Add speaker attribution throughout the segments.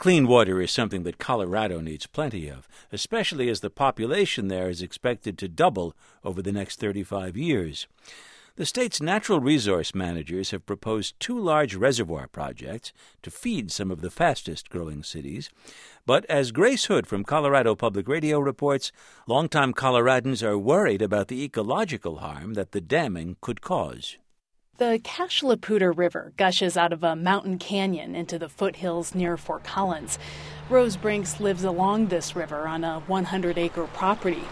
Speaker 1: Clean water is something that Colorado needs plenty of, especially as the population there is expected to double over the next 35 years. The state's natural resource managers have proposed 2 large reservoir projects to feed some of the fastest-growing cities. But as Grace Hood from Colorado Public Radio reports, longtime Coloradans are worried about the ecological harm that the damming could cause.
Speaker 2: The Cache la Poudre River gushes out of a mountain canyon into the foothills near Fort Collins. Rose Brinks lives along this river on a 100-acre property.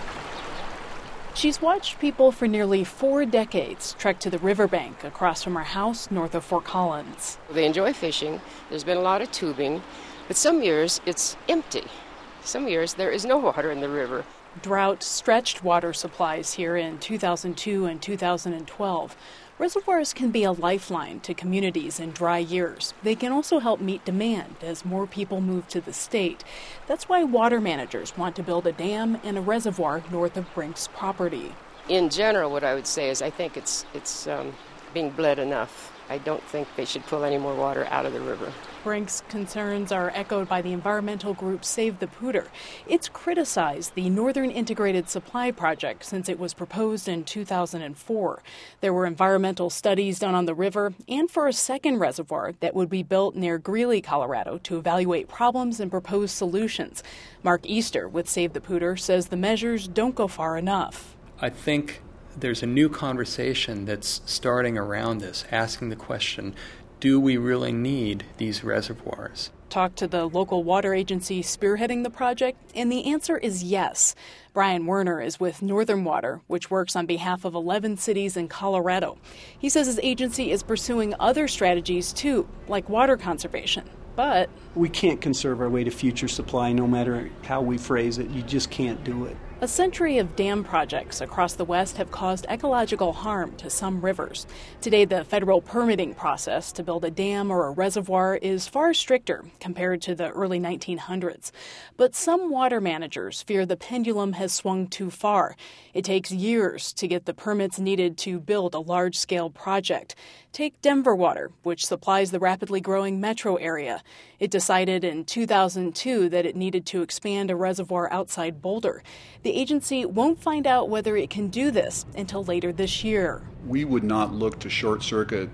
Speaker 2: She's watched people for nearly 4 decades trek to the riverbank across from her house north of Fort Collins.
Speaker 3: They enjoy fishing. There's been a lot of tubing, but some years it's empty. Some years there is no water in the river.
Speaker 2: Drought stretched water supplies here in 2002 and 2012. Reservoirs can be a lifeline to communities in dry years. They can also help meet demand as more people move to the state. That's why water managers want to build a dam and a reservoir north of Brinks' property.
Speaker 3: In general, what I would say is I think it's being bled enough. I don't think they should pull any more water out of the river.
Speaker 2: Brinks' concerns are echoed by the environmental group Save the Poudre. It's criticized the Northern Integrated Supply Project since it was proposed in 2004. There were environmental studies done on the river and for a second reservoir that would be built near Greeley, Colorado, to evaluate problems and propose solutions. Mark Easter with Save the Poudre says the measures don't go far enough.
Speaker 4: I think there's a new conversation that's starting around this, asking the question, do we really need these reservoirs?
Speaker 2: Talked to the local water agency spearheading the project, and the answer is yes. Brian Werner is with Northern Water, which works on behalf of 11 cities in Colorado. He says his agency is pursuing other strategies too, like water conservation. But
Speaker 5: we can't conserve our way to future supply no matter how we phrase it. You just can't do it.
Speaker 2: A century of dam projects across the West have caused ecological harm to some rivers. Today, the federal permitting process to build a dam or a reservoir is far stricter compared to the early 1900s. But some water managers fear the pendulum has swung too far. It takes years to get the permits needed to build a large-scale project. Take Denver Water, which supplies the rapidly growing metro area. It decided in 2002 that it needed to expand a reservoir outside Boulder. The agency won't find out whether it can do this until later this year.
Speaker 6: We would not look to short-circuit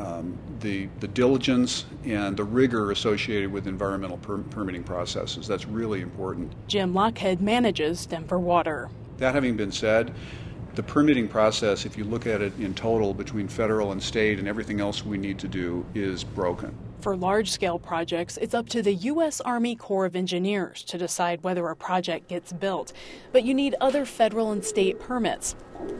Speaker 6: the diligence and the rigor associated with environmental permitting processes. That's really important.
Speaker 2: Jim Lockhead manages Denver Water.
Speaker 6: That having been said, the permitting process, if you look at it in total between federal and state and everything else we need to do, is broken.
Speaker 2: For large-scale projects, it's up to the U.S. Army Corps of Engineers to decide whether a project gets built. But you need other federal and state permits.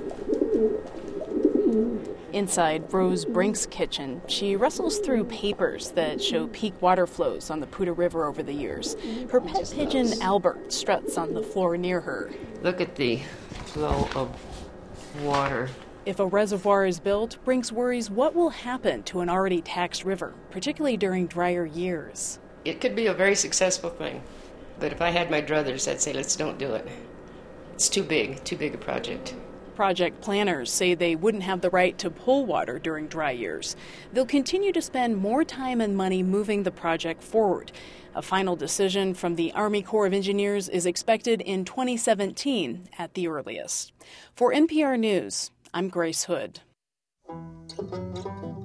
Speaker 2: Inside Rose Brinks' kitchen, she wrestles through papers that show peak water flows on the Poudre River over the years. Her pet pigeon, Albert, struts on the floor near her.
Speaker 3: Look at the flow of water.
Speaker 2: If a reservoir is built, Brinks worries what will happen to an already taxed river, particularly during drier years.
Speaker 3: It could be a very successful thing, but if I had my druthers, I'd say let's don't do it. It's too big a project.
Speaker 2: Project planners say they wouldn't have the right to pull water during dry years. They'll continue to spend more time and money moving the project forward. A final decision from the Army Corps of Engineers is expected in 2017 at the earliest. For NPR News, I'm Grace Hood.